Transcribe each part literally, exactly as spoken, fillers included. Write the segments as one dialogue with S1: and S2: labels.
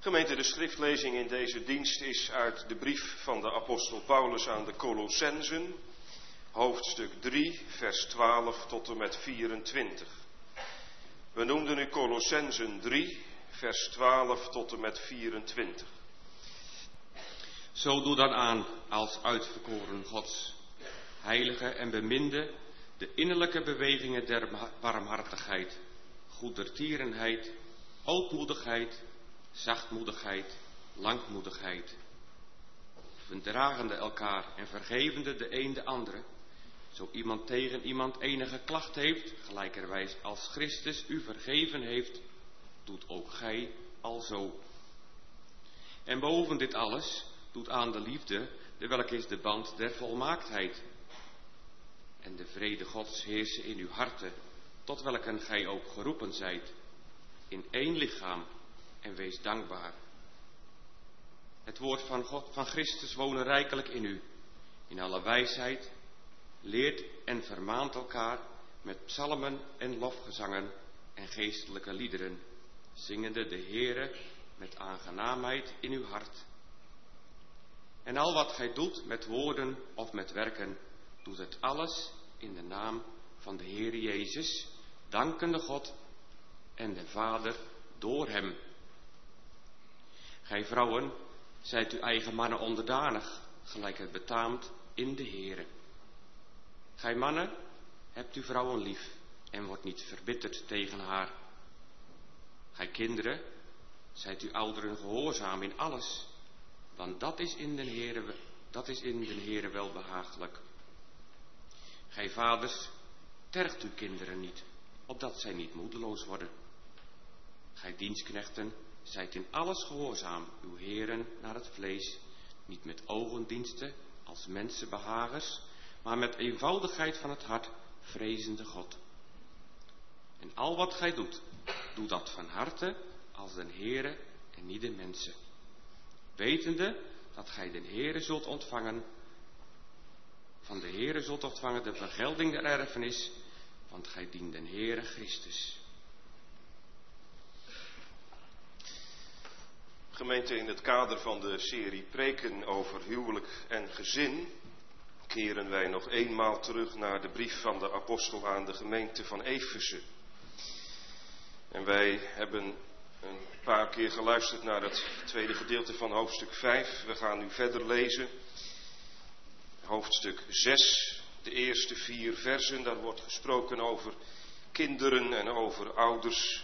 S1: Gemeente, de schriftlezing in deze dienst is uit de brief van de apostel Paulus aan de Colossenzen, hoofdstuk drie, vers twaalf tot en met vierentwintig. We noemden nu Colossenzen drie, vers twaalf tot en met vierentwintig.
S2: Zo doe dan aan als uitverkoren Gods, heilige en beminde, de innerlijke bewegingen der barmhartigheid, goedertierenheid, ootmoedigheid, zachtmoedigheid, langmoedigheid, verdragende elkaar en vergevende de een de andere, zo iemand tegen iemand enige klacht heeft, gelijkerwijs als Christus u vergeven heeft, doet ook gij alzo. En boven dit alles doet aan de liefde, de welke is de band der volmaaktheid. En de vrede Gods heersen in uw harten, tot welken gij ook geroepen zijt, in één lichaam, en wees dankbaar. Het woord van God, van Christus wonen rijkelijk in u, in alle wijsheid, leert en vermaant elkaar met psalmen en lofgezangen en geestelijke liederen, zingende de Heere met aangenaamheid in uw hart. En al wat gij doet met woorden of met werken, doet het alles in de naam van de Heere Jezus, dankende God en de Vader door hem. Gij vrouwen, zijt uw eigen mannen onderdanig, gelijk het betaamt in de Heere. Gij mannen, hebt uw vrouwen lief en wordt niet verbitterd tegen haar. Gij kinderen, zijt uw ouderen gehoorzaam in alles, want dat is in den Heere, dat is in den Heere wel behagelijk. Gij vaders, tergt uw kinderen niet, opdat zij niet moedeloos worden. Gij dienstknechten, zijt in alles gehoorzaam, uw heren naar het vlees, niet met ogendiensten als mensenbehagers, maar met eenvoudigheid van het hart, vrezende God. En al wat gij doet, doe dat van harte als den Heere en niet de mensen, wetende dat gij den Heere zult ontvangen, van de Heere zult ontvangen de vergelding der erfenis, want gij dient den Heere Christus.
S1: Gemeente, in het kader van de serie preken over huwelijk en gezin keren wij nog eenmaal terug naar de brief van de apostel aan de gemeente van Efeze. En wij hebben een paar keer geluisterd naar het tweede gedeelte van hoofdstuk vijf. We gaan nu verder lezen. Hoofdstuk zes, de eerste vier versen, daar wordt gesproken over kinderen en over ouders.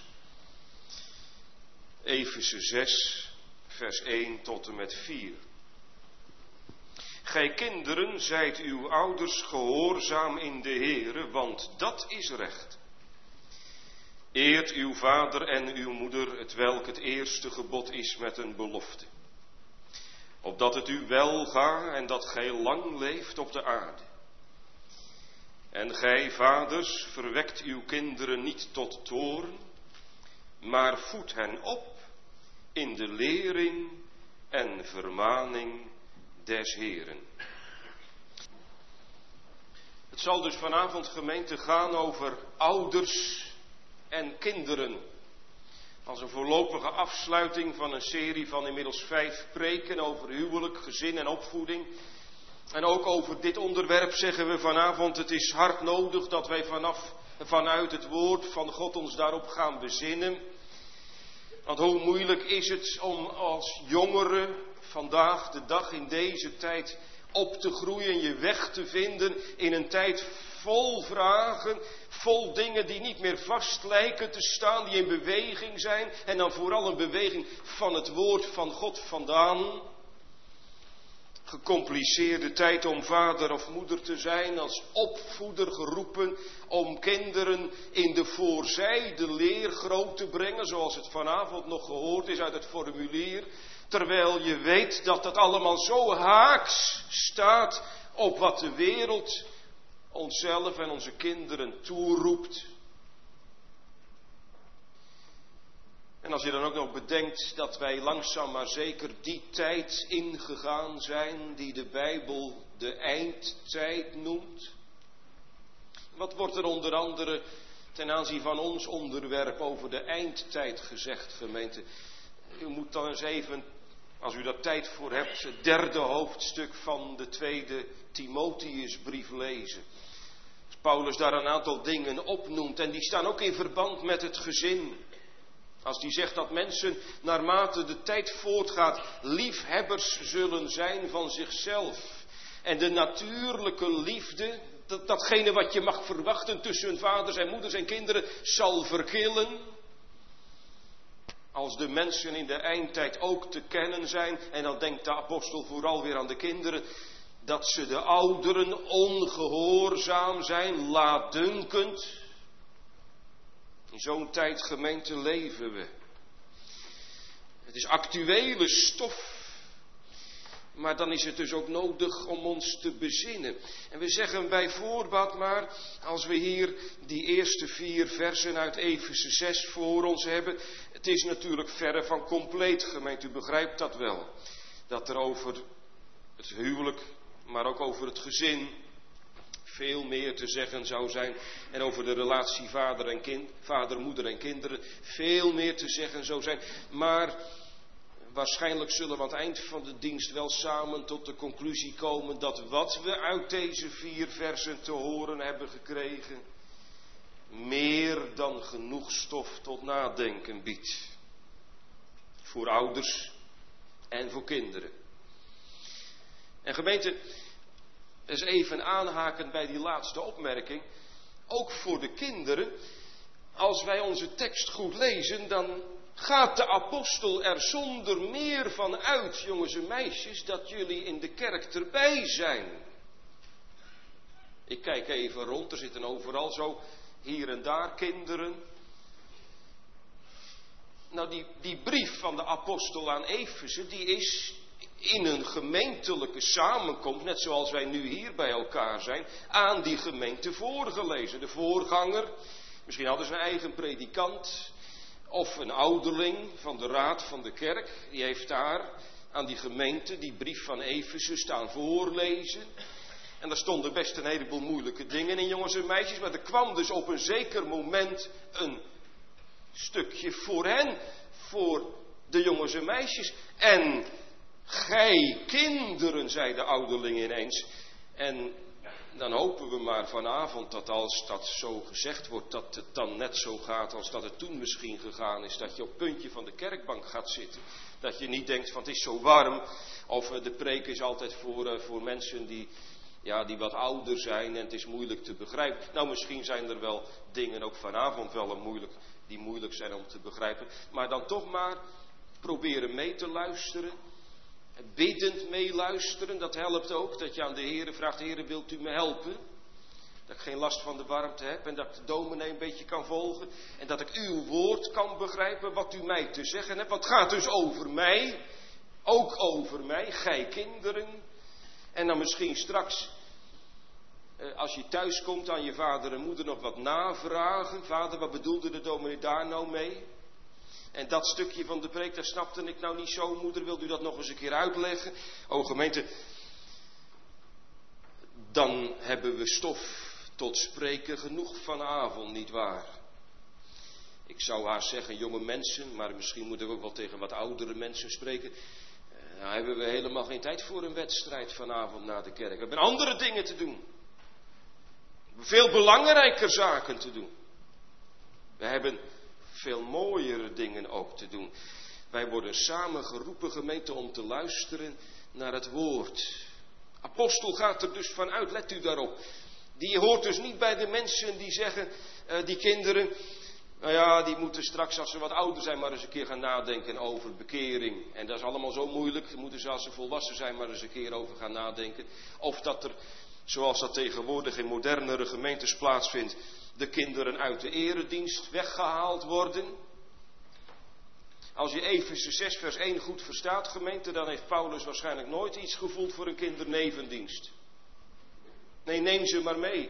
S1: Efeze zes, vers één tot en met vier. Gij kinderen, zijt uw ouders gehoorzaam in de Heere, want dat is recht. Eert uw vader en uw moeder, het welk het eerste gebod is met een belofte. Opdat het u welga en dat gij lang leeft op de aarde. En gij, vaders, verwekt uw kinderen niet tot toorn, maar voed hen op in de lering en vermaning des Heeren. Het zal dus vanavond, gemeente, gaan over ouders en kinderen. Als een voorlopige afsluiting van een serie van inmiddels vijf preken over huwelijk, gezin en opvoeding. En ook over dit onderwerp zeggen we vanavond, het is hard nodig dat wij vanaf, vanuit het woord van God ons daarop gaan bezinnen. Want hoe moeilijk is het om als jongere vandaag de dag in deze tijd op te groeien, je weg te vinden in een tijd vol vragen, vol dingen die niet meer vast lijken te staan, die in beweging zijn en dan vooral een beweging van het woord van God vandaan. Gecompliceerde tijd om vader of moeder te zijn, als opvoeder geroepen om kinderen in de voorzijde leer groot te brengen, zoals het vanavond nog gehoord is uit het formulier. Terwijl je weet dat dat allemaal zo haaks staat op wat de wereld onszelf en onze kinderen toeroept. En als je dan ook nog bedenkt dat wij langzaam maar zeker die tijd ingegaan zijn die de Bijbel de eindtijd noemt. Wat wordt er onder andere ten aanzien van ons onderwerp over de eindtijd gezegd, gemeente? U moet dan eens even, als u daar tijd voor hebt, het derde hoofdstuk van de tweede Timotheusbrief lezen. Als Paulus daar een aantal dingen opnoemt en die staan ook in verband met het gezin. Als die zegt dat mensen naarmate de tijd voortgaat liefhebbers zullen zijn van zichzelf. En de natuurlijke liefde, dat, datgene wat je mag verwachten tussen vaders en moeders en kinderen, zal verkillen. Als de mensen in de eindtijd ook te kennen zijn, en dan denkt de apostel vooral weer aan de kinderen, dat ze de ouderen ongehoorzaam zijn, laatdunkend. In zo'n tijd, gemeente, leven we. Het is actuele stof. Maar dan is het dus ook nodig om ons te bezinnen. En we zeggen bij voorbaat maar, als we hier die eerste vier versen uit Efeze zes voor ons hebben. Het is natuurlijk verre van compleet, gemeente, u begrijpt dat wel. Dat er over het huwelijk, maar ook over het gezin veel meer te zeggen zou zijn. En over de relatie vader, en kind, vader, moeder en kinderen veel meer te zeggen zou zijn. Maar waarschijnlijk zullen we aan het eind van de dienst wel samen tot de conclusie komen dat wat we uit deze vier versen te horen hebben gekregen, meer dan genoeg stof tot nadenken biedt. Voor ouders en voor kinderen. En gemeente, eens even aanhaken bij die laatste opmerking. Ook voor de kinderen, als wij onze tekst goed lezen, dan gaat de apostel er zonder meer van uit, jongens en meisjes, dat jullie in de kerk erbij zijn. Ik kijk even rond, er zitten overal zo hier en daar kinderen. Nou, die, die brief van de apostel aan Efeze, die is in een gemeentelijke samenkomst, net zoals wij nu hier bij elkaar zijn, aan die gemeente voorgelezen. De voorganger, misschien hadden ze een eigen predikant, of een ouderling van de raad van de kerk, die heeft daar aan die gemeente die brief van Efeze staan voorlezen. En daar stonden best een heleboel moeilijke dingen in, jongens en meisjes, maar er kwam dus op een zeker moment een stukje voor hen, voor de jongens en meisjes. En gij kinderen, zei de ouderling ineens. En dan hopen we maar vanavond dat als dat zo gezegd wordt, dat het dan net zo gaat als dat het toen misschien gegaan is. Dat je op het puntje van de kerkbank gaat zitten. Dat je niet denkt van het is zo warm. Of de preek is altijd voor, voor mensen die, ja, die wat ouder zijn en het is moeilijk te begrijpen. Nou, misschien zijn er wel dingen ook vanavond wel een moeilijk, die moeilijk zijn om te begrijpen. Maar dan toch maar proberen mee te luisteren. Biddend meeluisteren, dat helpt ook. Dat je aan de Heere vraagt, Heere, wilt u me helpen? Dat ik geen last van de warmte heb en dat ik de dominee een beetje kan volgen. En dat ik uw woord kan begrijpen wat u mij te zeggen hebt. Want het gaat dus over mij. Ook over mij, gij kinderen. En dan misschien straks, als je thuis komt, aan je vader en moeder nog wat navragen. Vader, wat bedoelde de dominee daar nou mee? En dat stukje van de preek, daar snapte ik nou niet zo. Moeder, wilt u dat nog eens een keer uitleggen? O gemeente, dan hebben we stof tot spreken genoeg vanavond, nietwaar? Ik zou haar zeggen, jonge mensen, maar misschien moet ik ook wel tegen wat oudere mensen spreken. Nou hebben we helemaal geen tijd voor een wedstrijd vanavond na de kerk. We hebben andere dingen te doen. We hebben veel belangrijker zaken te doen. We hebben veel mooiere dingen ook te doen. Wij worden samen geroepen, gemeente, om te luisteren naar het woord. Apostel gaat er dus vanuit, let u daarop. Die hoort dus niet bij de mensen die zeggen, uh, die kinderen, nou ja, die moeten straks als ze wat ouder zijn maar eens een keer gaan nadenken over bekering. En dat is allemaal zo moeilijk, daar moeten ze als ze volwassen zijn maar eens een keer over gaan nadenken. Of dat er, zoals dat tegenwoordig in modernere gemeentes plaatsvindt, de kinderen uit de eredienst weggehaald worden. Als je Efeze zes vers één goed verstaat, gemeente, dan heeft Paulus waarschijnlijk nooit iets gevoeld voor een kindernevendienst. Nee, neem ze maar mee.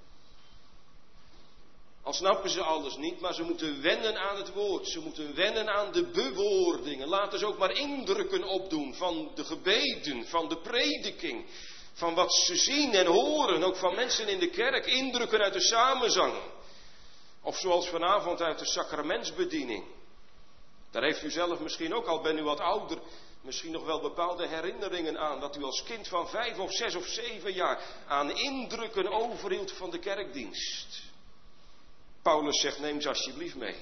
S1: Al snappen ze alles niet, maar ze moeten wennen aan het woord. Ze moeten wennen aan de bewoordingen. Laten ze ook maar indrukken opdoen van de gebeden, van de prediking. Van wat ze zien en horen, ook van mensen in de kerk. Indrukken uit de samenzang. Of zoals vanavond uit de sacramentsbediening. Daar heeft u zelf misschien ook al, bent u wat ouder, misschien nog wel bepaalde herinneringen aan. Dat u als kind van vijf of zes of zeven jaar aan indrukken overhield van de kerkdienst. Paulus zegt, neem ze alsjeblieft mee.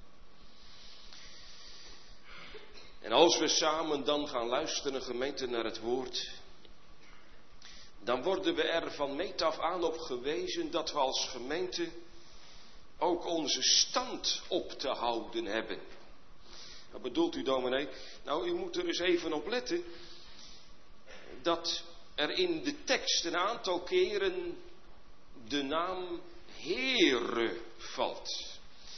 S1: En als we samen dan gaan luisteren, gemeente, naar het woord, dan worden we er van meet af aan op gewezen dat we als gemeente ook onze stand op te houden hebben. Wat bedoelt u, dominee? Nou, u moet er eens even op letten dat er in de tekst een aantal keren de naam Heere valt.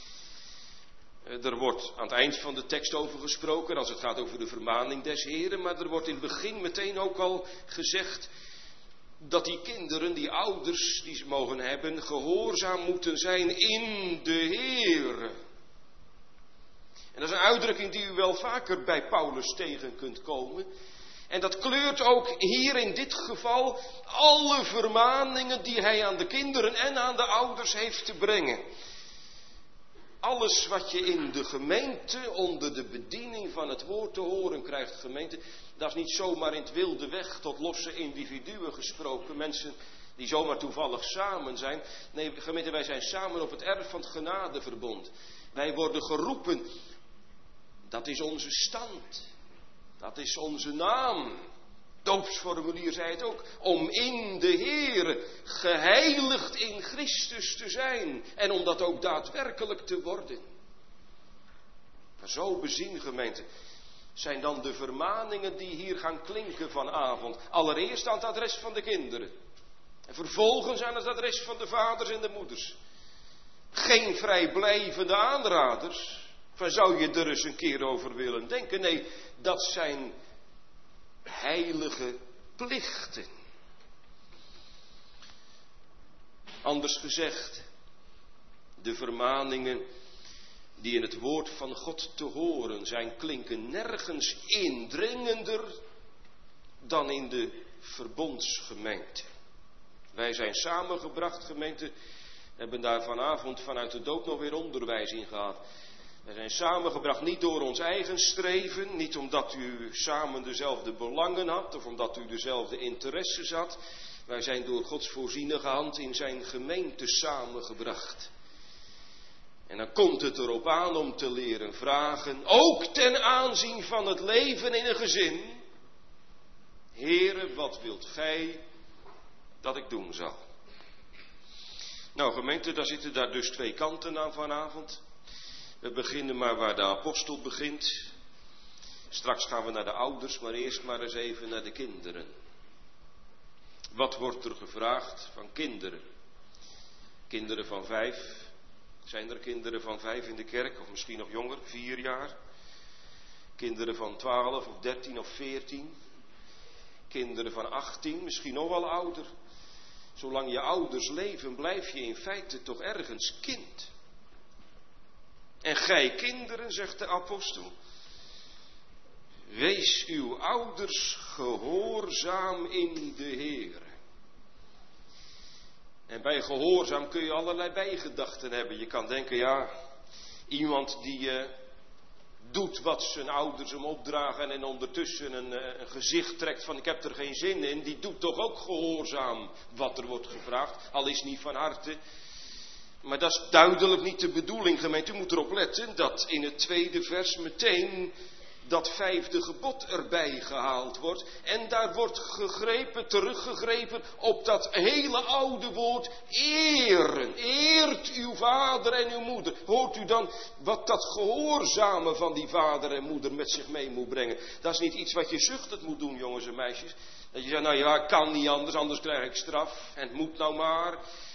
S1: Er wordt aan het eind van de tekst over gesproken als het gaat over de vermaning des Heren, maar er wordt in het begin meteen ook al gezegd dat die kinderen, die ouders die ze mogen hebben, gehoorzaam moeten zijn in de Heere. En dat is een uitdrukking die u wel vaker bij Paulus tegen kunt komen. En dat kleurt ook hier in dit geval alle vermaningen die hij aan de kinderen en aan de ouders heeft te brengen. Alles wat je in de gemeente onder de bediening van het woord te horen krijgt, gemeente, dat is niet zomaar in het wilde weg tot losse individuen gesproken, mensen die zomaar toevallig samen zijn. Nee, gemeente, wij zijn samen op het erf van het genadeverbond. Wij worden geroepen, dat is onze stand, dat is onze naam. Doopsformulier zei het ook, om in de Heere geheiligd in Christus te zijn en om dat ook daadwerkelijk te worden. Maar zo bezien, gemeente, zijn dan de vermaningen die hier gaan klinken vanavond. Allereerst aan het adres van de kinderen. En vervolgens aan het adres van de vaders en de moeders. Geen vrijblijvende aanraders. Van zou je er eens een keer over willen denken? Nee, dat zijn heilige plichten. Anders gezegd, de vermaningen die in het woord van God te horen zijn, klinken nergens indringender dan in de verbondsgemeente. Wij zijn samengebracht, gemeente, hebben daar vanavond vanuit de doop nog weer onderwijs in gehad. Wij zijn samengebracht niet door ons eigen streven, niet omdat u samen dezelfde belangen had of omdat u dezelfde interesses had. Wij zijn door Gods voorzienige hand in zijn gemeente samengebracht. En dan komt het erop aan om te leren vragen, ook ten aanzien van het leven in een gezin. Heere, wat wilt gij dat ik doen zal? Nou gemeente, daar zitten daar dus twee kanten aan vanavond. We beginnen maar waar de apostel begint. Straks gaan we naar de ouders, maar eerst maar eens even naar de kinderen. Wat wordt er gevraagd van kinderen? Kinderen van vijf. Zijn er kinderen van vijf in de kerk? Of misschien nog jonger, vier jaar? Kinderen van twaalf of dertien of veertien? Kinderen van achttien, misschien nog wel ouder. Zolang je ouders leven, blijf je in feite toch ergens kind. En gij kinderen, zegt de apostel, wees uw ouders gehoorzaam in de Heere. En bij gehoorzaam kun je allerlei bijgedachten hebben. Je kan denken, ja, iemand die uh, doet wat zijn ouders hem opdragen en ondertussen een, uh, een gezicht trekt van ik heb er geen zin in, die doet toch ook gehoorzaam wat er wordt gevraagd, al is niet van harte. Maar dat is duidelijk niet de bedoeling, gemeente. U moet erop letten dat in het tweede vers meteen dat vijfde gebod erbij gehaald wordt. En daar wordt gegrepen, teruggegrepen op dat hele oude woord eren. Eert uw vader en uw moeder. Hoort u dan wat dat gehoorzamen van die vader en moeder met zich mee moet brengen? Dat is niet iets wat je zuchtend moet doen, jongens en meisjes. Dat je zegt, nou ja, ik kan niet anders, anders krijg ik straf. En het moet nou maar.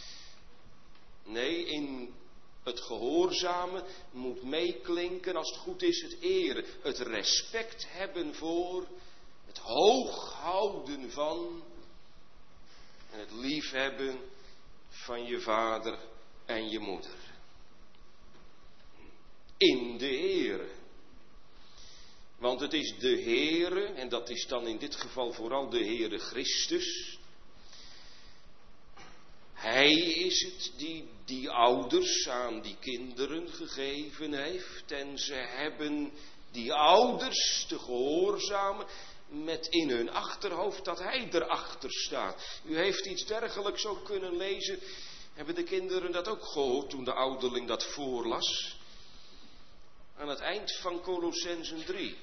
S1: Nee, in het gehoorzamen moet meeklinken, als het goed is, het eren. Het respect hebben voor, het hooghouden van en het liefhebben van je vader en je moeder. In de Heere. Want het is de Heere, en dat is dan in dit geval vooral de Heere Christus. Hij is het die die ouders aan die kinderen gegeven heeft en ze hebben die ouders te gehoorzamen met in hun achterhoofd dat hij erachter staat. U heeft iets dergelijks ook kunnen lezen. Hebben de kinderen dat ook gehoord toen de ouderling dat voorlas? Aan het eind van Kolossenzen drie.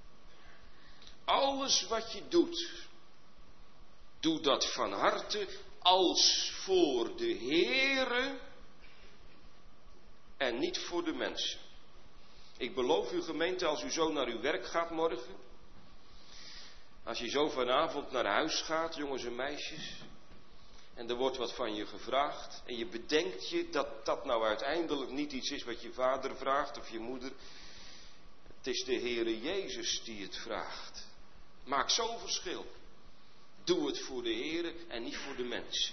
S1: Alles wat je doet, doe dat van harte als voor de Heere en niet voor de mensen. Ik beloof u gemeente, als u zo naar uw werk gaat morgen, als je zo vanavond naar huis gaat, jongens en meisjes, en er wordt wat van je gevraagd, en je bedenkt je dat dat nou uiteindelijk niet iets is wat je vader vraagt of je moeder. Het is de Heere Jezus die het vraagt. Maak zo'n verschil. Doe het voor de Heere en niet voor de mensen.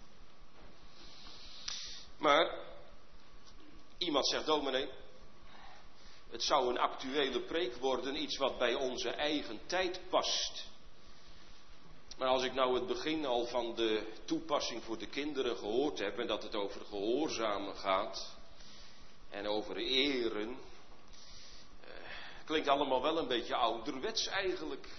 S1: Maar iemand zegt, dominee, het zou een actuele preek worden, iets wat bij onze eigen tijd past. Maar als ik nou het begin al van de toepassing voor de kinderen gehoord heb en dat het over gehoorzamen gaat en over eren, eh, klinkt allemaal wel een beetje ouderwets eigenlijk.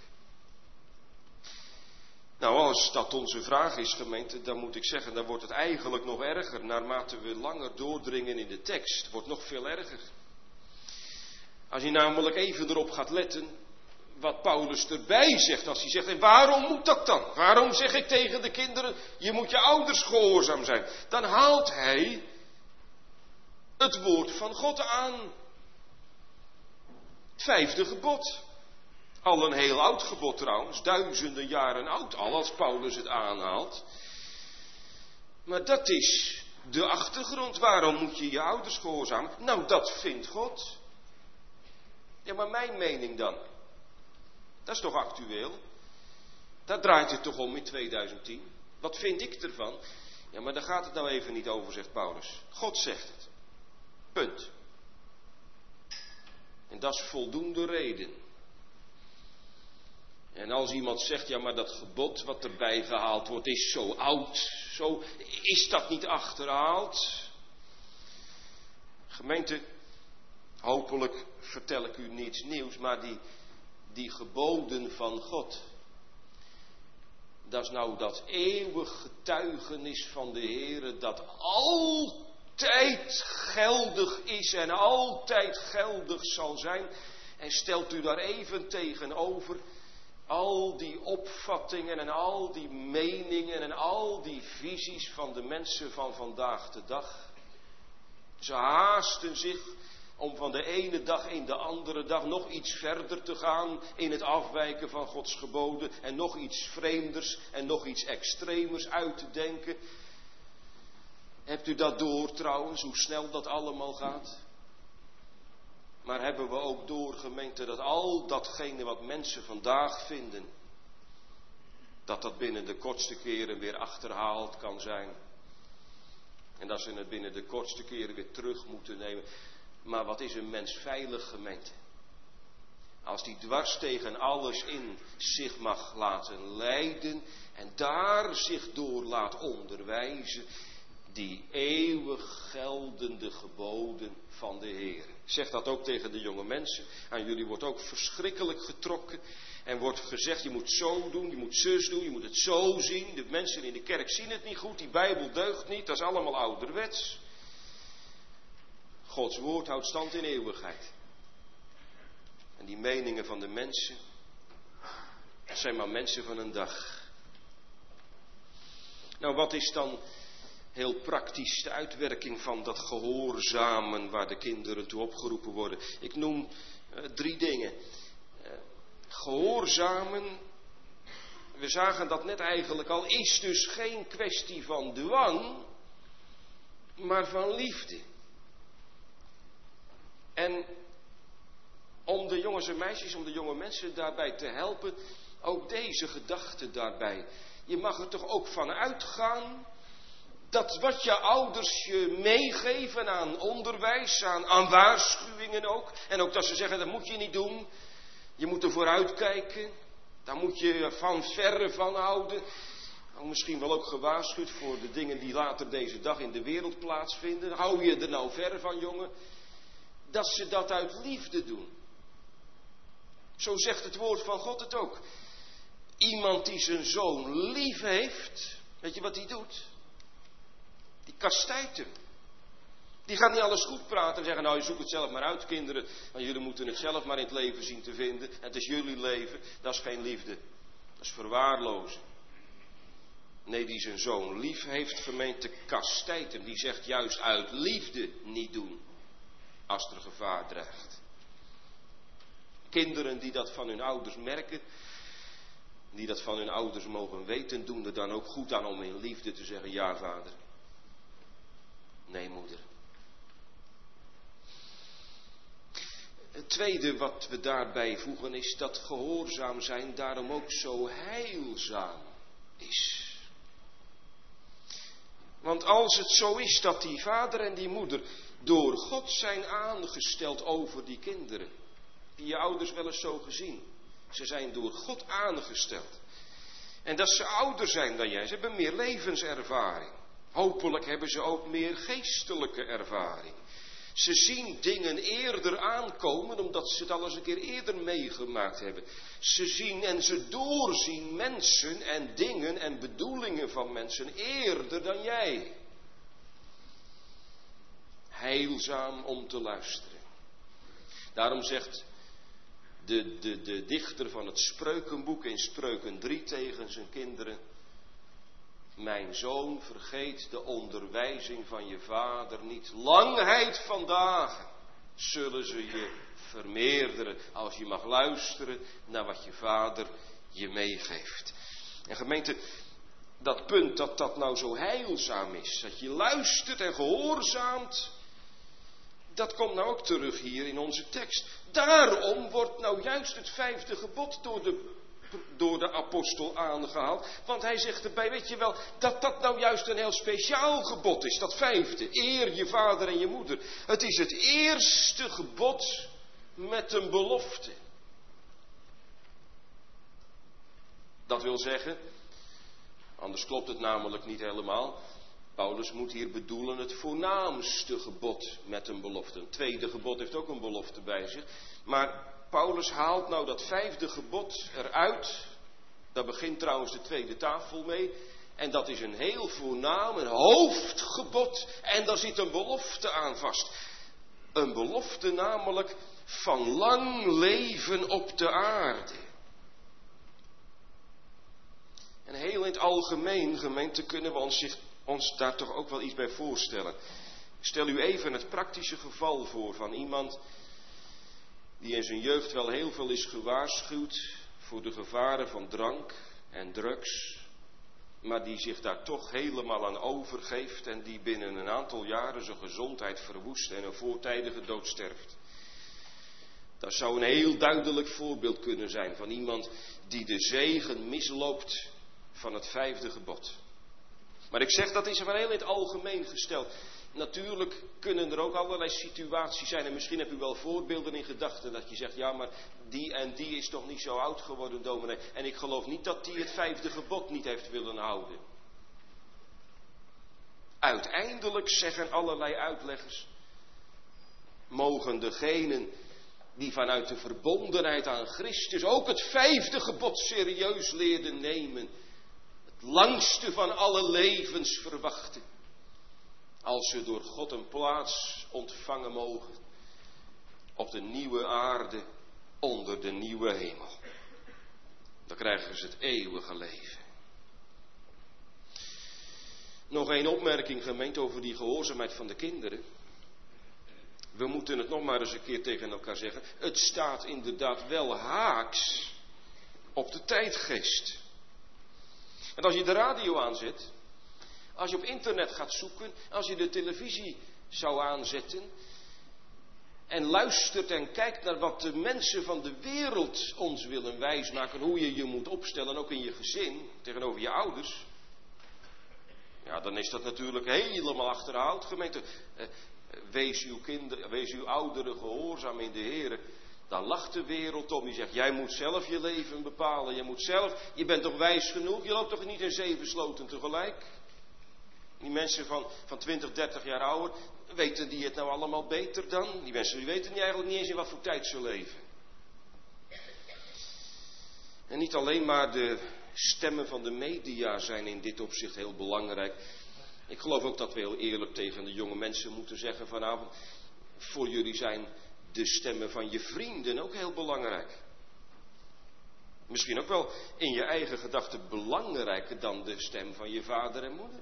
S1: Nou, als dat onze vraag is, gemeente, dan moet ik zeggen, dan wordt het eigenlijk nog erger. Naarmate we langer doordringen in de tekst, het wordt nog veel erger. Als je namelijk even erop gaat letten wat Paulus erbij zegt. Als hij zegt, en waarom moet dat dan? Waarom zeg ik tegen de kinderen, je moet je ouders gehoorzaam zijn? Dan haalt hij het woord van God aan. Het vijfde gebod. Al een heel oud gebod trouwens, duizenden jaren oud al als Paulus het aanhaalt. Maar dat is de achtergrond. Waarom moet je je ouders gehoorzamen? Nou, dat vindt God. Ja, maar mijn mening dan? Dat is toch actueel? Daar draait het toch om in tweeduizend tien? Wat vind ik ervan? Ja, maar daar gaat het nou even niet over, zegt Paulus. God zegt het. Punt. En dat is voldoende reden. En als iemand zegt, ja maar dat gebod wat erbij gehaald wordt is zo oud, zo, is dat niet achterhaald? Gemeente, hopelijk vertel ik u niets nieuws, maar die, die geboden van God, dat is nou dat eeuwig getuigenis van de Heere dat altijd geldig is en altijd geldig zal zijn. En stelt u daar even tegenover al die opvattingen en al die meningen en al die visies van de mensen van vandaag de dag. Ze haasten zich om van de ene dag in de andere dag nog iets verder te gaan in het afwijken van Gods geboden en nog iets vreemders en nog iets extremers uit te denken. Hebt u dat door trouwens, hoe snel dat allemaal gaat? Maar hebben we ook door, gemeente, dat al datgene wat mensen vandaag vinden, dat dat binnen de kortste keren weer achterhaald kan zijn. En dat ze het binnen de kortste keren weer terug moeten nemen. Maar wat is een mens veilig, gemeente? Als die dwars tegen alles in zich mag laten leiden en daar zich door laat onderwijzen, die eeuwig geldende geboden van de Heer. Ik zeg dat ook tegen de jonge mensen. Aan jullie wordt ook verschrikkelijk getrokken. En wordt gezegd, je moet zo doen, je moet zus doen, je moet het zo zien. De mensen in de kerk zien het niet goed, die Bijbel deugt niet, dat is allemaal ouderwets. Gods woord houdt stand in eeuwigheid. En die meningen van de mensen, dat zijn maar mensen van een dag. Nou, wat is dan heel praktisch de uitwerking van dat gehoorzamen waar de kinderen toe opgeroepen worden? Ik noem uh, drie dingen. Uh, gehoorzamen, we zagen dat net eigenlijk al, is dus geen kwestie van dwang, maar van liefde. En om de jongens en meisjes, om de jonge mensen daarbij te helpen, ook deze gedachte daarbij. Je mag er toch ook van uitgaan dat wat je ouders je meegeven aan onderwijs, aan, aan waarschuwingen ook. En ook dat ze zeggen, dat moet je niet doen. Je moet er vooruit kijken. Daar moet je van verre van houden. Misschien wel ook gewaarschuwd voor de dingen die later deze dag in de wereld plaatsvinden. Hou je er nou ver van, jongen. Dat ze dat uit liefde doen. Zo zegt het woord van God het ook. Iemand die zijn zoon lief heeft, weet je wat hij doet? Die kastijdt hem. Die gaat niet alles goed praten en zeggen, nou je zoekt het zelf maar uit kinderen. Want jullie moeten het zelf maar in het leven zien te vinden. En het is jullie leven, dat is geen liefde. Dat is verwaarlozen. Nee, die zijn zoon lief heeft, gemeente, kastijdt hem. Die zegt juist uit liefde niet doen. Als er gevaar dreigt. Kinderen die dat van hun ouders merken, die dat van hun ouders mogen weten, doen er dan ook goed aan om in liefde te zeggen, ja vader. Nee moeder. Het tweede wat we daarbij voegen is dat gehoorzaam zijn daarom ook zo heilzaam is. Want als het zo is dat die vader en die moeder door God zijn aangesteld over die kinderen. Die je ouders wel eens zo gezien. Ze zijn door God aangesteld. En dat ze ouder zijn dan jij. Ze hebben meer levenservaring. Hopelijk hebben ze ook meer geestelijke ervaring. Ze zien dingen eerder aankomen omdat ze het al eens een keer eerder meegemaakt hebben. Ze zien en ze doorzien mensen en dingen en bedoelingen van mensen eerder dan jij. Heilzaam om te luisteren. Daarom zegt de, de, de dichter van het Spreukenboek in Spreuken drie tegen zijn kinderen: mijn zoon, vergeet de onderwijzing van je vader niet. Langheid van dagen zullen ze je vermeerderen als je mag luisteren naar wat je vader je meegeeft. En gemeente, dat punt dat dat nou zo heilzaam is, dat je luistert en gehoorzaamt, dat komt nou ook terug hier in onze tekst. Daarom wordt nou juist het vijfde gebod door de door de apostel aangehaald. Want hij zegt erbij, weet je wel, dat dat nou juist een heel speciaal gebod is. Dat vijfde, eer je vader en je moeder. Het is het eerste gebod met een belofte. Dat wil zeggen, anders klopt het namelijk niet helemaal. Paulus moet hier bedoelen het voornaamste gebod met een belofte. Een tweede gebod heeft ook een belofte bij zich. Maar Paulus haalt nou dat vijfde gebod eruit. Daar begint trouwens de tweede tafel mee. En dat is een heel voornaam, een hoofdgebod. En daar zit een belofte aan vast. Een belofte namelijk van lang leven op de aarde. En heel in het algemeen, gemeente, kunnen we ons, zich, ons daar toch ook wel iets bij voorstellen. Stel u even het praktische geval voor van iemand die in zijn jeugd wel heel veel is gewaarschuwd voor de gevaren van drank en drugs, maar die zich daar toch helemaal aan overgeeft en die binnen een aantal jaren zijn gezondheid verwoest en een voortijdige dood sterft. Dat zou een heel duidelijk voorbeeld kunnen zijn van iemand die de zegen misloopt van het vijfde gebod. Maar ik zeg, dat is wel heel in het algemeen gesteld. Natuurlijk kunnen er ook allerlei situaties zijn. En misschien hebt u wel voorbeelden in gedachten dat je zegt, ja maar die en die is toch niet zo oud geworden, dominee. En ik geloof niet dat die het vijfde gebod niet heeft willen houden. Uiteindelijk zeggen allerlei uitleggers, mogen degenen die vanuit de verbondenheid aan Christus ook het vijfde gebod serieus leerden nemen. Het langste van alle levens verwachten. Als ze door God een plaats ontvangen mogen op de nieuwe aarde onder de nieuwe hemel. Dan krijgen ze het eeuwige leven. Nog één opmerking, gemeente, over die gehoorzaamheid van de kinderen. We moeten het nog maar eens een keer tegen elkaar zeggen. Het staat inderdaad wel haaks op de tijdgeest. En als je de radio aanzet, als je op internet gaat zoeken, als je de televisie zou aanzetten en luistert en kijkt naar wat de mensen van de wereld ons willen wijsmaken, hoe je je moet opstellen, ook in je gezin, tegenover je ouders, ja, dan is dat natuurlijk helemaal achterhaald, gemeente. Wees uw kinderen, wees uw ouderen gehoorzaam in de Heer. Dan lacht de wereld om. Die zegt, jij moet zelf je leven bepalen. Je moet zelf, je bent toch wijs genoeg? Je loopt toch niet in zeven sloten tegelijk? Die mensen van, van twintig, dertig jaar ouder, weten die het nou allemaal beter dan? Die mensen die weten niet eigenlijk niet eens in wat voor tijd ze leven. En niet alleen maar de stemmen van de media zijn in dit opzicht heel belangrijk. Ik geloof ook dat we heel eerlijk tegen de jonge mensen moeten zeggen vanavond, voor jullie zijn de stemmen van je vrienden ook heel belangrijk. Misschien ook wel in je eigen gedachten belangrijker dan de stem van je vader en moeder.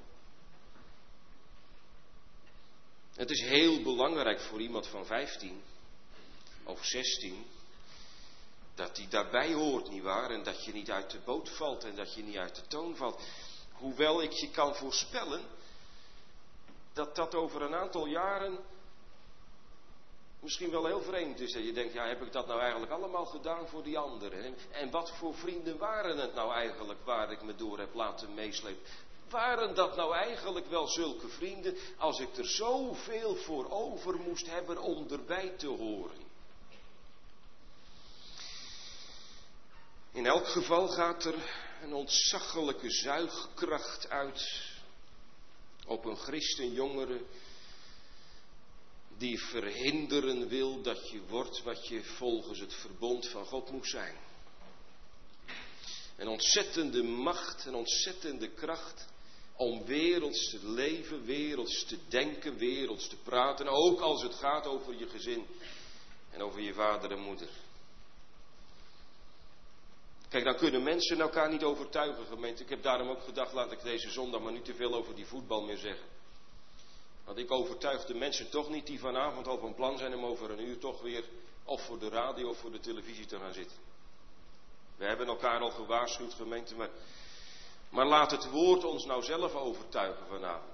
S1: Het is heel belangrijk voor iemand van vijftien of zestien, dat hij daarbij hoort, nietwaar? En dat je niet uit de boot valt en dat je niet uit de toon valt. Hoewel ik je kan voorspellen dat dat over een aantal jaren misschien wel heel vreemd is. En je denkt, ja, heb ik dat nou eigenlijk allemaal gedaan voor die anderen? En, en wat voor vrienden waren het nou eigenlijk waar ik me door heb laten meeslepen? Waren dat nou eigenlijk wel zulke vrienden als ik er zoveel voor over moest hebben om erbij te horen? In elk geval gaat er een ontzaglijke zuigkracht uit op een christenjongere die verhinderen wil dat je wordt wat je volgens het verbond van God moet zijn. Een ontzettende macht, een ontzettende kracht om werelds te leven, werelds te denken, werelds te praten. Ook als het gaat over je gezin en over je vader en moeder. Kijk, dan kunnen mensen elkaar niet overtuigen, gemeente. Ik heb daarom ook gedacht, laat ik deze zondag maar niet te veel over die voetbal meer zeggen. Want ik overtuig de mensen toch niet die vanavond al van plan zijn om over een uur toch weer of voor de radio of voor de televisie te gaan zitten. We hebben elkaar al gewaarschuwd, gemeente, maar, maar laat het woord ons nou zelf overtuigen vanavond.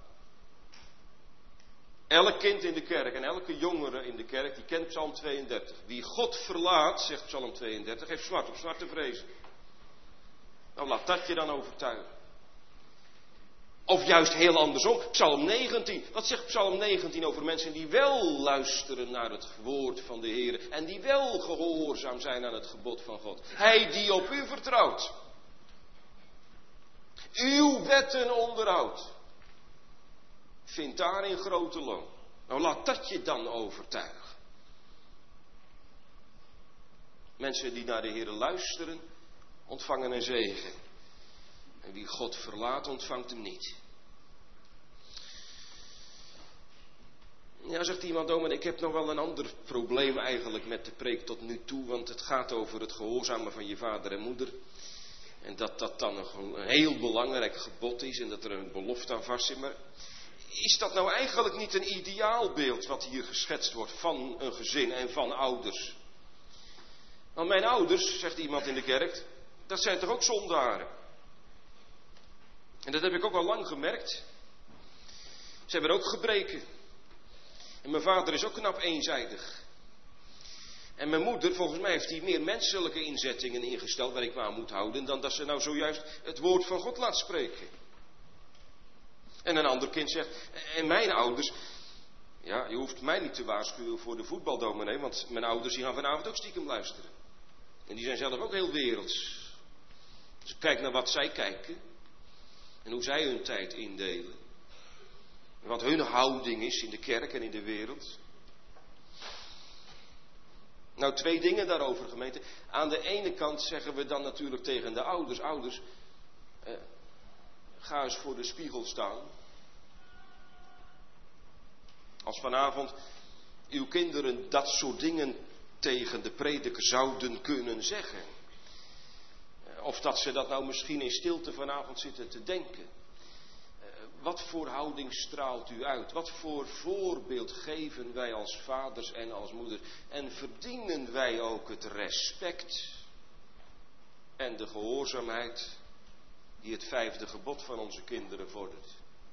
S1: Elk kind in de kerk en elke jongere in de kerk, die kent Psalm tweeëndertig. Wie God verlaat, zegt Psalm tweeëndertig, heeft zwart op zwart te vrezen. Nou, laat dat je dan overtuigen. Of juist heel andersom, Psalm negentien. Wat zegt Psalm negentien over mensen die wel luisteren naar het woord van de Heer en die wel gehoorzaam zijn aan het gebod van God? Hij die op u vertrouwt. Uw wetten onderhoudt. Vindt daarin grote loon. Nou, laat dat je dan overtuigen. Mensen die naar de Heer luisteren, ontvangen een zegen. En wie God verlaat, ontvangt hem niet. Ja, zegt iemand, oh, maar ik heb nog wel een ander probleem eigenlijk met de preek tot nu toe. Want het gaat over het gehoorzamen van je vader en moeder. En dat dat dan een, een heel belangrijk gebod is en dat er een belofte aan vast zit. Maar is dat nou eigenlijk niet een ideaalbeeld wat hier geschetst wordt van een gezin en van ouders? Want mijn ouders, zegt iemand in de kerk, dat zijn toch ook zondaren? En dat heb ik ook al lang gemerkt. Ze hebben ook gebreken. En mijn vader is ook knap eenzijdig. En mijn moeder, volgens mij heeft hij meer menselijke inzettingen ingesteld waar ik me aan moet houden, dan dat ze nou zojuist het woord van God laat spreken. En een ander kind zegt, en mijn ouders, ja, je hoeft mij niet te waarschuwen voor de voetbaldominee, want mijn ouders die gaan vanavond ook stiekem luisteren. En die zijn zelf ook heel werelds. Dus kijk naar wat zij kijken. En hoe zij hun tijd indelen. En wat hun houding is in de kerk en in de wereld. Nou, twee dingen daarover, gemeente. Aan de ene kant zeggen we dan natuurlijk tegen de ouders, ouders, eh, ga eens voor de spiegel staan. Als vanavond uw kinderen dat soort dingen tegen de prediker zouden kunnen zeggen. Of dat ze dat nou misschien in stilte vanavond zitten te denken. Wat voor houding straalt u uit? Wat voor voorbeeld geven wij als vaders en als moeders? En verdienen wij ook het respect en de gehoorzaamheid die het vijfde gebod van onze kinderen vordert?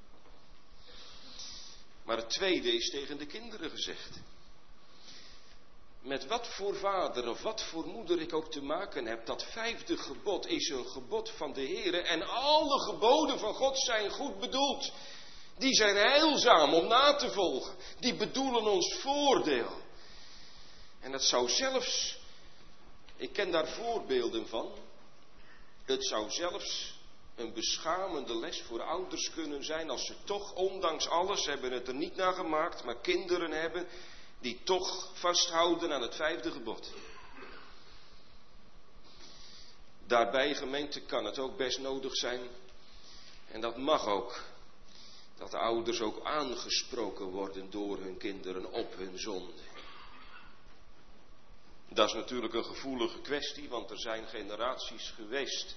S1: Maar het tweede is tegen de kinderen gezegd. Met wat voor vader of wat voor moeder ik ook te maken heb, dat vijfde gebod is een gebod van de Heer. En alle geboden van God zijn goed bedoeld. Die zijn heilzaam om na te volgen. Die bedoelen ons voordeel. En het zou zelfs, ik ken daar voorbeelden van, het zou zelfs een beschamende les voor ouders kunnen zijn als ze toch, ondanks alles, hebben het er niet naar gemaakt, maar kinderen hebben die toch vasthouden aan het vijfde gebod. Daarbij, gemeente, kan het ook best nodig zijn, en dat mag ook, dat de ouders ook aangesproken worden door hun kinderen op hun zonde. Dat is natuurlijk een gevoelige kwestie, want er zijn generaties geweest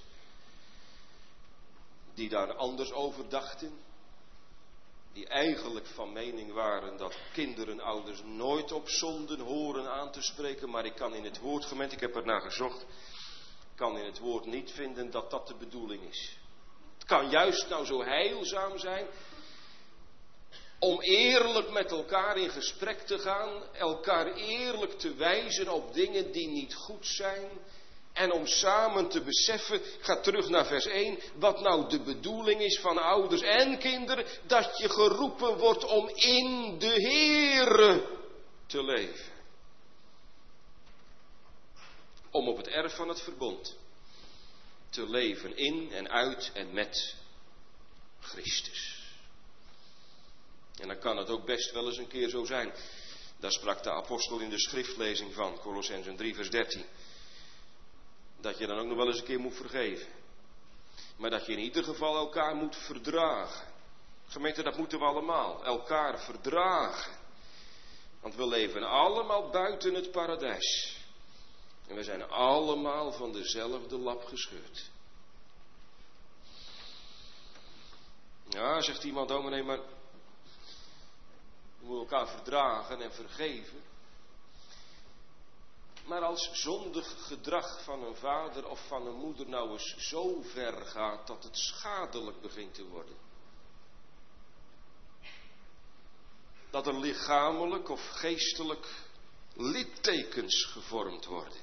S1: die daar anders over dachten. Die eigenlijk van mening waren dat kinderen ouders nooit op zonden horen aan te spreken. Maar ik kan in het woord, gemeente, ik heb er naar gezocht, kan in het woord niet vinden dat dat de bedoeling is. Het kan juist nou zo heilzaam zijn om eerlijk met elkaar in gesprek te gaan, elkaar eerlijk te wijzen op dingen die niet goed zijn. En om samen te beseffen, ga terug naar vers één, wat nou de bedoeling is van ouders en kinderen, dat je geroepen wordt om in de Heere te leven. Om op het erf van het verbond te leven in en uit en met Christus. En dan kan het ook best wel eens een keer zo zijn. Daar sprak de apostel in de schriftlezing van, Kolossenzen drie vers dertien. Dat je dan ook nog wel eens een keer moet vergeven. Maar dat je in ieder geval elkaar moet verdragen. Gemeente, dat moeten we allemaal. Elkaar verdragen. Want we leven allemaal buiten het paradijs. En we zijn allemaal van dezelfde lap gescheurd. Ja, zegt iemand, dominee, maar we moeten elkaar verdragen en vergeven. Maar als zondig gedrag van een vader of van een moeder nou eens zo ver gaat dat het schadelijk begint te worden. Dat er lichamelijk of geestelijk littekens gevormd worden.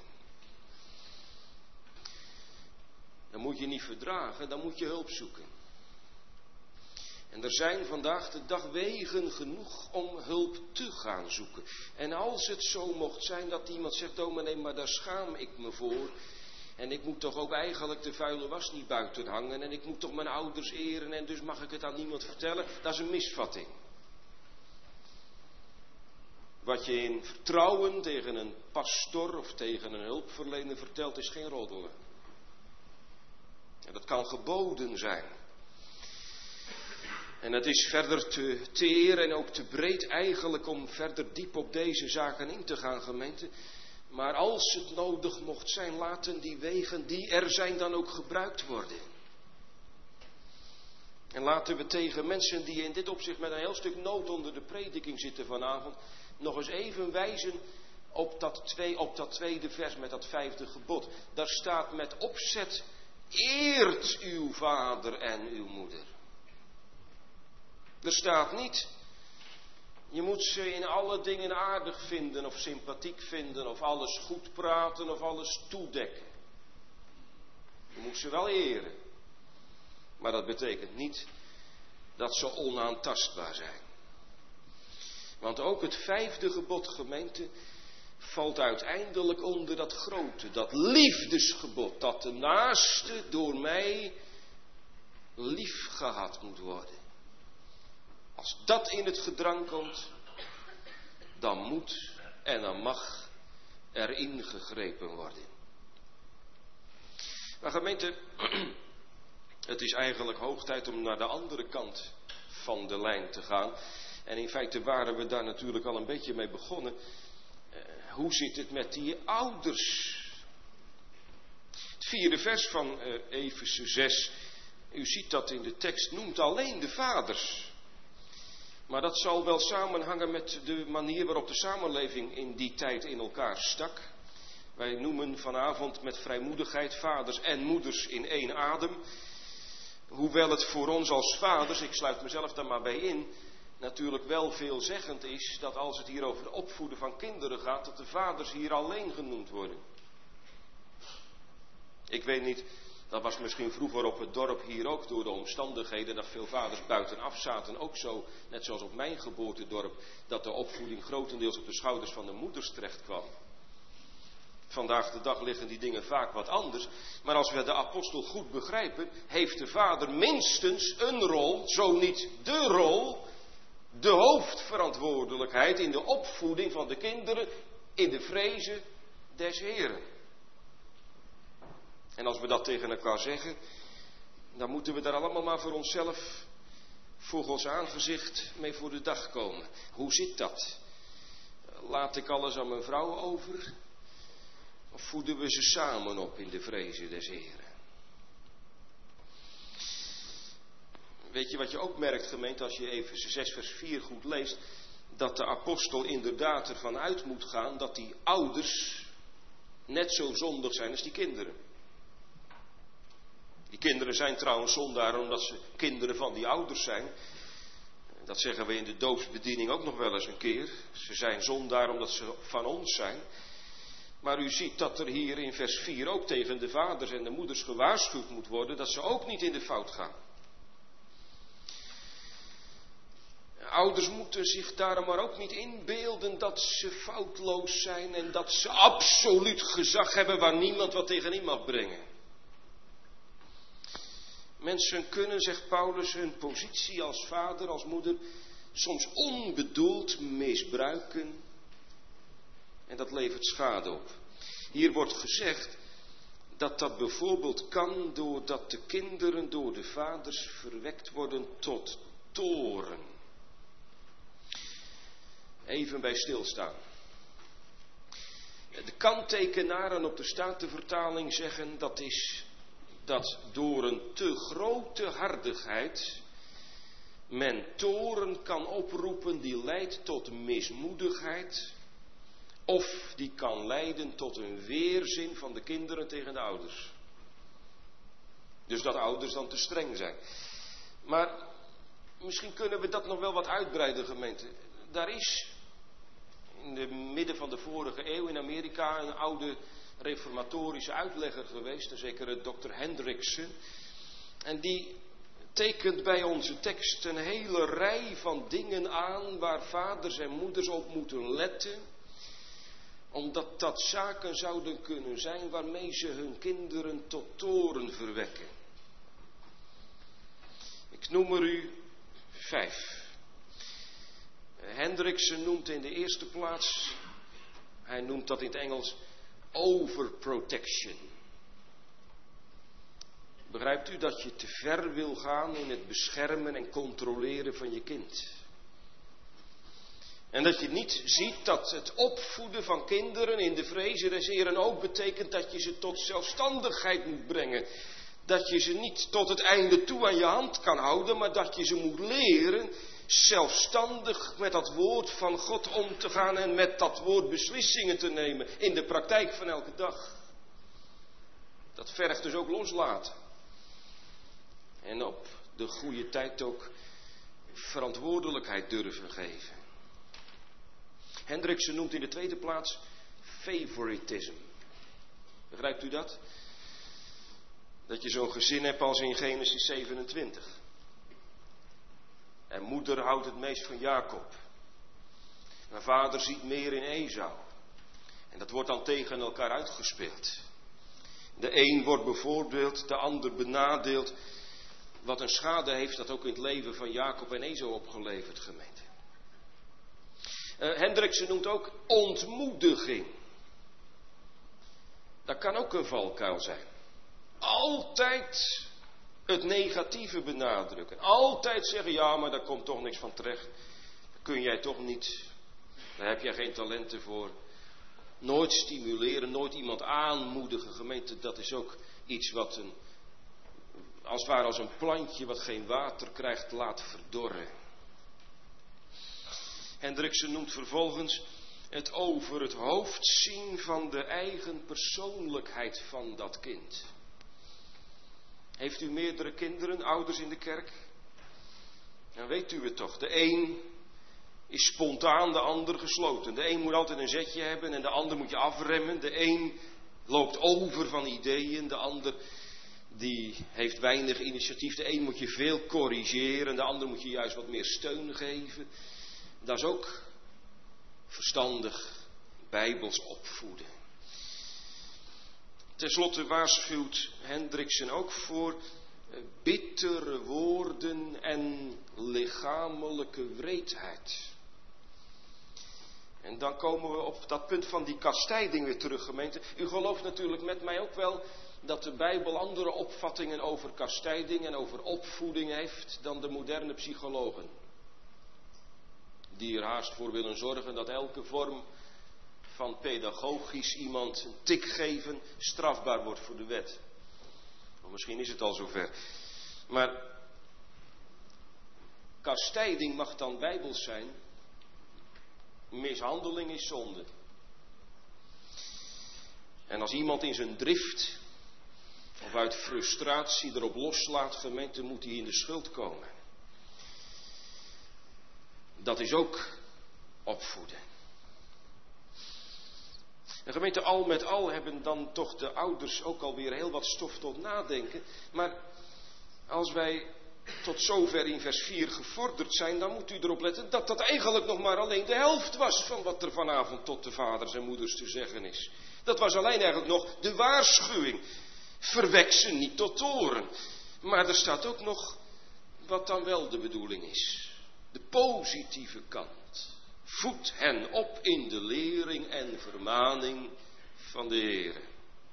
S1: Dan moet je niet verdragen, dan moet je hulp zoeken. En er zijn vandaag de dag wegen genoeg om hulp te gaan zoeken. En als het zo mocht zijn dat iemand zegt, dominee, maar daar schaam ik me voor. En ik moet toch ook eigenlijk de vuile was niet buiten hangen. En ik moet toch mijn ouders eren en dus mag ik het aan niemand vertellen. Dat is een misvatting. Wat je in vertrouwen tegen een pastor of tegen een hulpverlener vertelt is geen roddelen. En dat kan geboden zijn. En het is verder te teer en ook te breed eigenlijk om verder diep op deze zaken in te gaan, gemeente. Maar als het nodig mocht zijn, laten die wegen die er zijn dan ook gebruikt worden. En laten we tegen mensen die in dit opzicht met een heel stuk nood onder de prediking zitten vanavond, nog eens even wijzen op dat, twee, op dat tweede vers met dat vijfde gebod. Daar staat met opzet, eert uw vader en uw moeder. Er staat niet, je moet ze in alle dingen aardig vinden of sympathiek vinden of alles goed praten of alles toedekken. Je moet ze wel eren. Maar dat betekent niet dat ze onaantastbaar zijn. Want ook het vijfde gebod, gemeente, valt uiteindelijk onder dat grote, dat liefdesgebod, dat de naaste door mij lief gehad moet worden. Als dat in het gedrang komt, dan moet en dan mag er ingegrepen worden. Maar gemeente, het is eigenlijk hoog tijd om naar de andere kant van de lijn te gaan. En in feite waren we daar natuurlijk al een beetje mee begonnen. Uh, hoe zit het met die ouders? Het vierde vers van uh, Efeze zes, u ziet dat in de tekst, noemt alleen de vaders. Maar dat zal wel samenhangen met de manier waarop de samenleving in die tijd in elkaar stak. Wij noemen vanavond met vrijmoedigheid vaders en moeders in één adem. Hoewel het voor ons als vaders, ik sluit mezelf daar maar bij in, natuurlijk wel veelzeggend is dat als het hier over het opvoeden van kinderen gaat, dat de vaders hier alleen genoemd worden. Ik weet niet, dat was misschien vroeger op het dorp hier ook door de omstandigheden dat veel vaders buitenaf zaten. Ook zo, net zoals op mijn geboortedorp, dat de opvoeding grotendeels op de schouders van de moeders terecht kwam. Vandaag de dag liggen die dingen vaak wat anders. Maar als we de apostel goed begrijpen, heeft de vader minstens een rol, zo niet de rol, de hoofdverantwoordelijkheid in de opvoeding van de kinderen in de vrezen des Heren. En als we dat tegen elkaar zeggen, dan moeten we daar allemaal maar voor onszelf, voor Gods aangezicht, mee voor de dag komen. Hoe zit dat? Laat ik alles aan mijn vrouw over? Of voeden we ze samen op in de vrezen des Heren? Weet je wat je ook merkt, gemeente, als je Efeze zes vers vier goed leest, dat de apostel inderdaad ervan uit moet gaan dat die ouders net zo zondig zijn als die kinderen. Die kinderen zijn trouwens zondaren omdat ze kinderen van die ouders zijn. Dat zeggen we in de doopsbediening ook nog wel eens een keer. Ze zijn zondaar omdat ze van ons zijn. Maar u ziet dat er hier in vers vier ook tegen de vaders en de moeders gewaarschuwd moet worden dat ze ook niet in de fout gaan. Ouders moeten zich daarom maar ook niet inbeelden dat ze foutloos zijn en dat ze absoluut gezag hebben waar niemand wat tegen in mag brengen. Mensen kunnen, zegt Paulus, hun positie als vader, als moeder, soms onbedoeld misbruiken. En dat levert schade op. Hier wordt gezegd dat dat bijvoorbeeld kan doordat de kinderen door de vaders verwekt worden tot toorn. Even bij stilstaan. De kanttekenaren op de Statenvertaling zeggen dat is dat door een te grote hardigheid men toorn kan oproepen die leidt tot mismoedigheid, of die kan leiden tot een weerzin van de kinderen tegen de ouders. Dus dat ouders dan te streng zijn. Maar misschien kunnen we dat nog wel wat uitbreiden, gemeente. Daar is in het midden van de vorige eeuw in Amerika een oude reformatorische uitlegger geweest, een zekere dokter Hendriksen. En die tekent bij onze tekst een hele rij van dingen aan waar vaders en moeders op moeten letten, omdat dat zaken zouden kunnen zijn waarmee ze hun kinderen tot toorn verwekken. Ik noem er u vijf. Hendriksen noemt in de eerste plaats, hij noemt dat in het Engels overprotection. Begrijpt u dat je te ver wil gaan in het beschermen en controleren van je kind? En dat je niet ziet dat het opvoeden van kinderen in de vrezen des Heren ook betekent dat je ze tot zelfstandigheid moet brengen. Dat je ze niet tot het einde toe aan je hand kan houden, maar dat je ze moet leren zelfstandig met dat woord van God om te gaan en met dat woord beslissingen te nemen in de praktijk van elke dag. Dat vergt dus ook loslaten. En op de goede tijd ook verantwoordelijkheid durven geven. Hendriksen noemt in de tweede plaats favoritism. Begrijpt u dat? Dat je zo'n gezin hebt als in Genesis zevenentwintig. En moeder houdt het meest van Jacob. Maar vader ziet meer in Esau. En dat wordt dan tegen elkaar uitgespeeld. De een wordt bevoordeeld, de ander benadeeld. Wat een schade heeft dat ook in het leven van Jacob en Esau opgeleverd, gemeente. Uh, Hendriksen noemt ook ontmoediging. Dat kan ook een valkuil zijn. Altijd het negatieve benadrukken. Altijd zeggen, ja, maar daar komt toch niks van terecht. Dat kun jij toch niet. Daar heb jij geen talenten voor. Nooit stimuleren, nooit iemand aanmoedigen. Gemeente, dat is ook iets wat een, als het ware als een plantje wat geen water krijgt, laat verdorren. Hendriksen noemt vervolgens het over het hoofd zien van de eigen persoonlijkheid van dat kind. Heeft u meerdere kinderen, ouders in de kerk? Dan weet u het toch. De een is spontaan, de ander gesloten. De een moet altijd een zetje hebben en de ander moet je afremmen. De een loopt over van ideeën, de ander die heeft weinig initiatief. De een moet je veel corrigeren, de ander moet je juist wat meer steun geven. Dat is ook verstandig bijbels opvoeden. Ten slotte waarschuwt Hendriksen ook voor bittere woorden en lichamelijke wreedheid. En dan komen we op dat punt van die kastijding weer terug, gemeente. U gelooft natuurlijk met mij ook wel dat de Bijbel andere opvattingen over kastijding en over opvoeding heeft dan de moderne psychologen. Die er haast voor willen zorgen dat elke vorm van pedagogisch iemand een tik geven strafbaar wordt voor de wet. Of misschien is het al zover. Maar kastijding mag dan bijbels zijn. Mishandeling is zonde. En als iemand in zijn drift of uit frustratie erop loslaat, gemeente, moet hij in de schuld komen. Dat is ook opvoeden. En gemeente, al met al hebben dan toch de ouders ook alweer heel wat stof tot nadenken. Maar als wij tot zover in vers vier gevorderd zijn, dan moet u erop letten dat dat eigenlijk nog maar alleen de helft was van wat er vanavond tot de vaders en moeders te zeggen is. Dat was alleen eigenlijk nog de waarschuwing. Verwek ze niet tot toorn. Maar er staat ook nog wat dan wel de bedoeling is. De positieve kant. Voed hen op in de lering en vermaning van de Heere.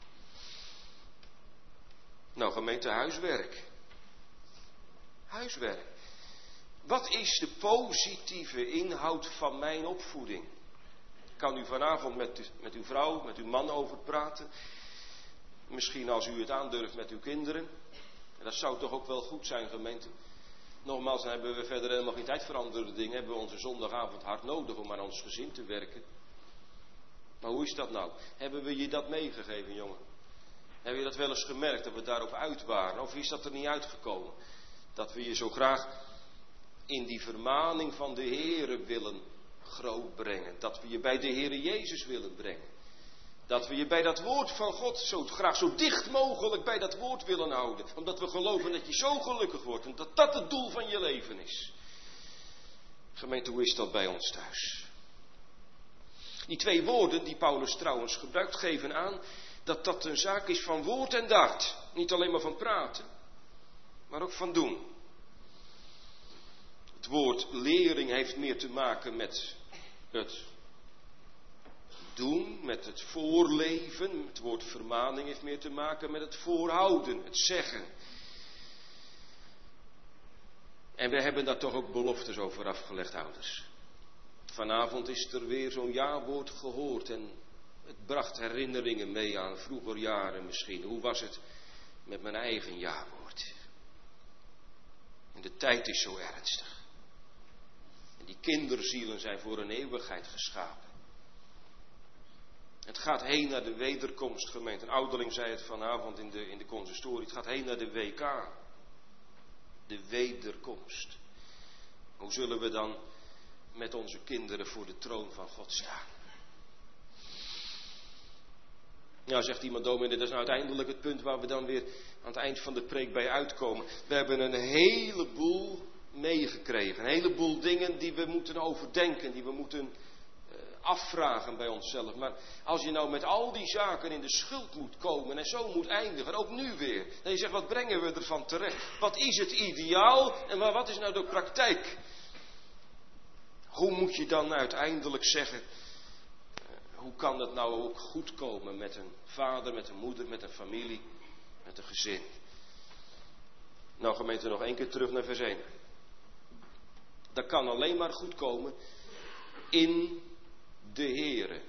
S1: Nou, gemeente, huiswerk. Huiswerk. Wat is de positieve inhoud van mijn opvoeding? Ik kan u vanavond met, met uw vrouw, met uw man over praten. Misschien als u het aandurft met uw kinderen. En dat zou toch ook wel goed zijn, gemeente. Nogmaals, dan hebben we verder helemaal geen tijd voor andere dingen. Hebben we onze zondagavond hard nodig om aan ons gezin te werken. Maar hoe is dat nou? Hebben we je dat meegegeven, jongen? Heb je dat wel eens gemerkt, dat we daarop uit waren? Of is dat er niet uitgekomen? Dat we je zo graag in die vermaning van de Heere willen grootbrengen. Dat we je bij de Heere Jezus willen brengen. Dat we je bij dat woord van God zo graag zo dicht mogelijk bij dat woord willen houden. Omdat we geloven dat je zo gelukkig wordt. En dat dat het doel van je leven is. Gemeente, hoe is dat bij ons thuis? Die twee woorden die Paulus trouwens gebruikt geven aan dat dat een zaak is van woord en daad. Niet alleen maar van praten, maar ook van doen. Het woord lering heeft meer te maken met het doen, met het voorleven. Het woord vermaning heeft meer te maken met het voorhouden, het zeggen. En we hebben daar toch ook beloftes over afgelegd, ouders. Vanavond is er weer zo'n jawoord gehoord en het bracht herinneringen mee aan vroeger jaren misschien. Hoe was het met mijn eigen jawoord? En de tijd is zo ernstig. En die kinderzielen zijn voor een eeuwigheid geschapen. Het gaat heen naar de wederkomst, gemeente. Een ouderling zei het vanavond in de, in de consistorie. Het gaat heen naar de W K. De wederkomst. Hoe zullen we dan met onze kinderen voor de troon van God staan? Nou, zegt iemand, dominee, dat is nou uiteindelijk het punt waar we dan weer aan het eind van de preek bij uitkomen. We hebben een heleboel meegekregen. Een heleboel dingen die we moeten overdenken, die we moeten uh, afvragen bij onszelf. Maar als je nou met al die zaken in de schuld moet komen en zo moet eindigen, ook nu weer. Dan je zegt, wat brengen we ervan terecht? Wat is het ideaal en wat is nou de praktijk? Hoe moet je dan uiteindelijk zeggen, hoe kan het nou ook goed komen met een vader, met een moeder, met een familie, met een gezin? Nou, gemeente, nog één keer terug naar vers één. Dat kan alleen maar goed komen in de Heere.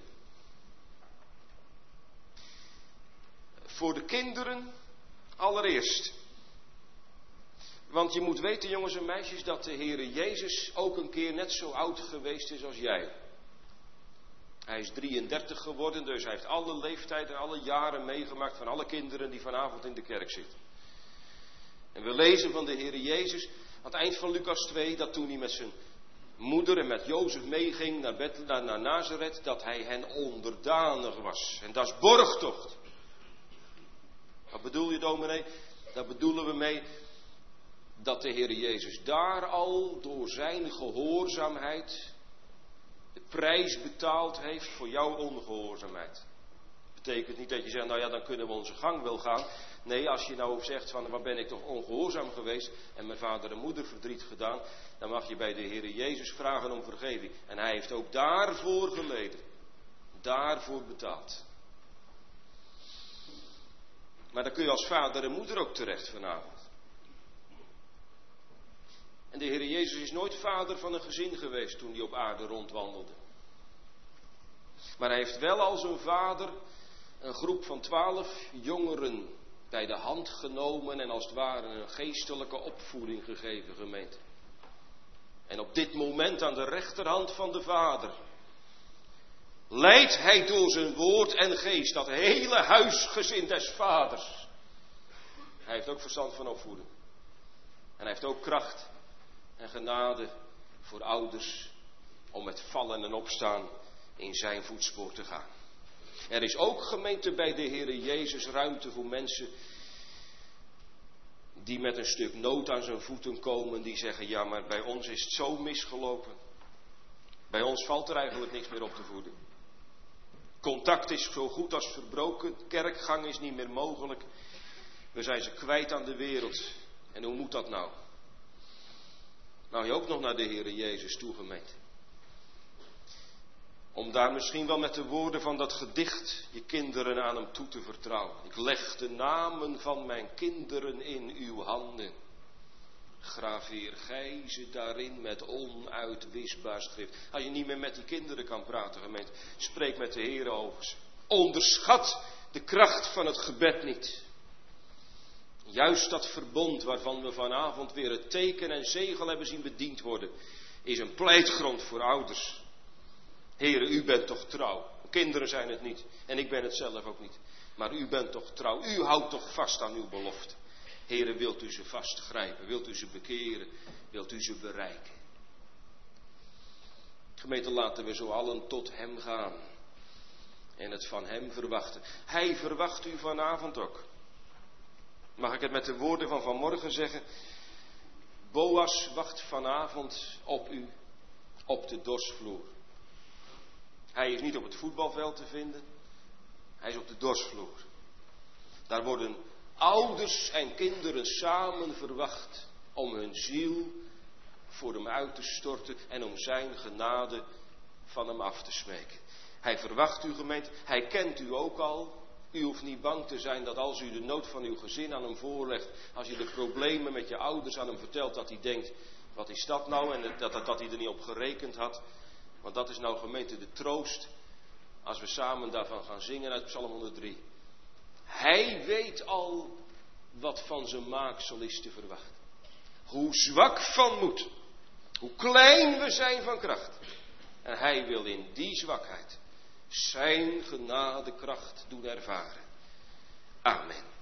S1: Voor de kinderen allereerst. Want je moet weten, jongens en meisjes, dat de Heere Jezus ook een keer net zo oud geweest is als jij. Hij is drieëndertig geworden, dus hij heeft alle leeftijden en alle jaren meegemaakt van alle kinderen die vanavond in de kerk zitten. En we lezen van de Heere Jezus aan het eind van Lucas twee, dat toen hij met zijn moeder en met Jozef meeging naar, Bethel, naar, naar Nazareth, dat hij hen onderdanig was. En dat is borgtocht. Wat bedoel je, dominee? Daar bedoelen we mee dat de Heere Jezus daar al door zijn gehoorzaamheid de prijs betaald heeft voor jouw ongehoorzaamheid. Dat betekent niet dat je zegt, nou ja, dan kunnen we onze gang wel gaan. Nee, als je nou zegt van, wat ben ik toch ongehoorzaam geweest en mijn vader en moeder verdriet gedaan, dan mag je bij de Heere Jezus vragen om vergeving. En hij heeft ook daarvoor geleden. Daarvoor betaald. Maar dan kun je als vader en moeder ook terecht vanavond. En de Heer Jezus is nooit vader van een gezin geweest toen hij op aarde rondwandelde. Maar hij heeft wel als een vader een groep van twaalf jongeren bij de hand genomen en als het ware een geestelijke opvoeding gegeven, gemeente. En op dit moment aan de rechterhand van de Vader leidt hij door zijn woord en geest dat hele huisgezin des Vaders. Hij heeft ook verstand van opvoeden. En hij heeft ook kracht en genade voor ouders om met vallen en opstaan in zijn voetspoor te gaan. Er is ook, gemeente, bij de Heere Jezus ruimte voor mensen die met een stuk nood aan zijn voeten komen, die zeggen, ja, maar bij ons is het zo misgelopen. Bij ons valt er eigenlijk niks meer op te voeden. Contact is zo goed als verbroken, kerkgang is niet meer mogelijk. We zijn ze kwijt aan de wereld. En hoe moet dat nou? Nou, je ook nog naar de Heere Jezus toe, gemeente. Om daar misschien wel met de woorden van dat gedicht je kinderen aan hem toe te vertrouwen. Ik leg de namen van mijn kinderen in uw handen. Graveer gij ze daarin met onuitwisbaar schrift. Als je niet meer met die kinderen kan praten, gemeente, spreek met de Heer over ze. Onderschat de kracht van het gebed niet. Juist dat verbond waarvan we vanavond weer het teken en zegel hebben zien bediend worden, is een pleitgrond voor ouders. Heren, u bent toch trouw. Kinderen zijn het niet. En ik ben het zelf ook niet. Maar u bent toch trouw. U houdt toch vast aan uw belofte. Heren, wilt u ze vastgrijpen? Wilt u ze bekeren? Wilt u ze bereiken? Gemeente, laten we zo allen tot hem gaan. En het van hem verwachten. Hij verwacht u vanavond ook. Mag ik het met de woorden van vanmorgen zeggen? Boas wacht vanavond op u op de dorsvloer. Hij is niet op het voetbalveld te vinden. Hij is op de dorsvloer. Daar worden ouders en kinderen samen verwacht om hun ziel voor hem uit te storten en om zijn genade van hem af te smeken. Hij verwacht u, gemeente. Hij kent u ook al. U hoeft niet bang te zijn dat als u de nood van uw gezin aan hem voorlegt, als je de problemen met je ouders aan hem vertelt, dat hij denkt, wat is dat nou? En dat, dat, dat hij er niet op gerekend had. Want dat is nou, gemeente, de troost als we samen daarvan gaan zingen uit Psalm honderddrie. Hij weet al wat van zijn maaksel is te verwachten. Hoe zwak van moed. Hoe klein we zijn van kracht. En hij wil in die zwakheid zijn genadekracht doen ervaren. Amen.